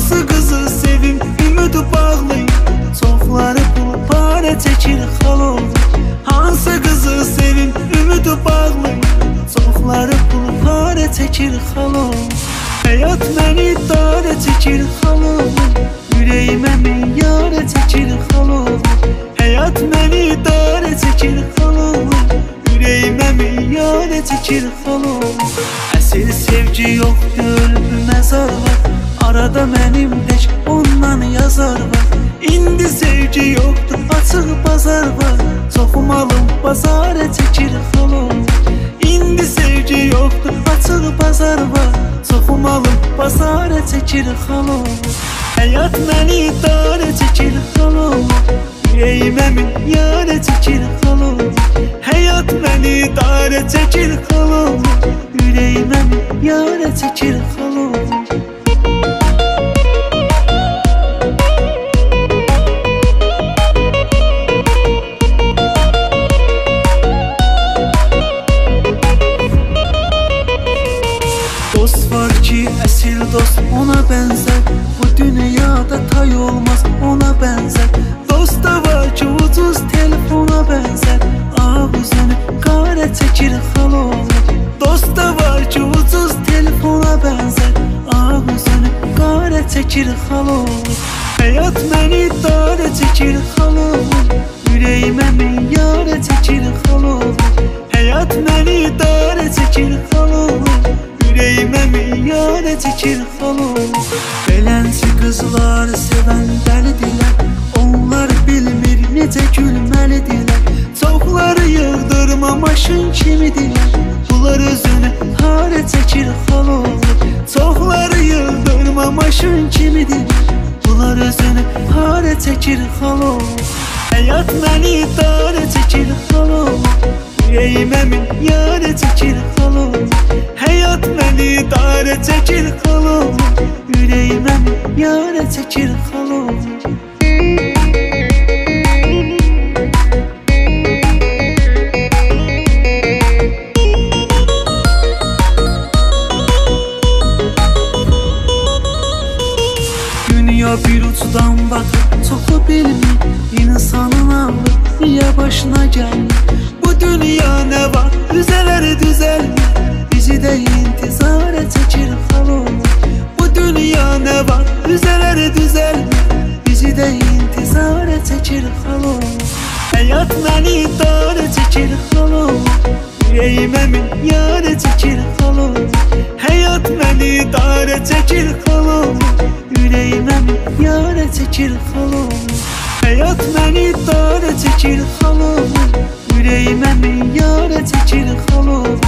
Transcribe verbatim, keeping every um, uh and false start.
hansı qızı sevim, ümid bağlayım. Çoxları pul para çəkir xalov. Hansı qızı sevim, ümid bağlayım. Çoxları pul para çəkir xalov. Həyat məni idarə çəkir xalov. Ürəyimə miyyarə çəkir xalov. Həyat məni idarə çəkir xalov. Ürəyimə miyyarə çəkir xalov. Əsl sevgi yoxdur, ölüb məzar var. Arada mənim tək ondan yazar var. İndi sevgi yoxdur, açıq bazar var. Çoxum alım bazara çəkir xalov. İndi sevgi yoxdur, açıq bazar var. Çoxum alım bazara çəkir xalov. Həyat məni idarə çəkir xalov. Ürəyimə miyyarə çəkir xalov. Həyat məni idarə çəkir xalov. Ürəyimə miyyarə çəkir xalov. Dost var ki, əsil dost ona bənzər. Bu dünyada tay olmaz ona bənzər. Dost da var ki, ucuz telefona bənzər. Ağ üzünü qara çəkir xalov. Dost da var ki, ucuz telefona bənzər. Ağ üzünü qara çəkir xalov. Həyat məni idarə çəkir xalov. Ürəyimə miyyarə çəkir xalov. Həyat məni idarə çəkir xalov. Ürəyimə miyyarə çəkir xalov. Belənçi qızlar sevən dəlidirlər. Onlar bilmir necə gülməlidirlər. Çoxları yığdırma maşın kimidirlər. Bunlar özünü harə çəkir xalov. Çoxları yığdırma maşın kimidirlər. Bunlar özünü harə çəkir xalov. Həyat məni idarə çəkir xalov. Ürəyimə miyyarə çəkir xalov. Həyat məni idarə çəkir xalov. Ürəyimə miyyarə çəkir xalov. Dünya bir uçdan baxır, çoxu bilmir. İnsanın ağlı niyə başına gəlmir? Bu dünya nə var, düzələr düzəlmir. Bizi də intizara çəkir xalov. Bu dünya nə var, düzələr düzəlmir. Bizi də intizara çəkir xalov. Həyat məni idarə çəkir xalov. Ürəyimə miyyarə çəkir xalov. Həyat məni idarə çəkir xalov. Ürəyimə miyyarə çəkir xalov. Həyat məni idarə çəkir xalov. Ürəyimə miyyarə çəkir xalov.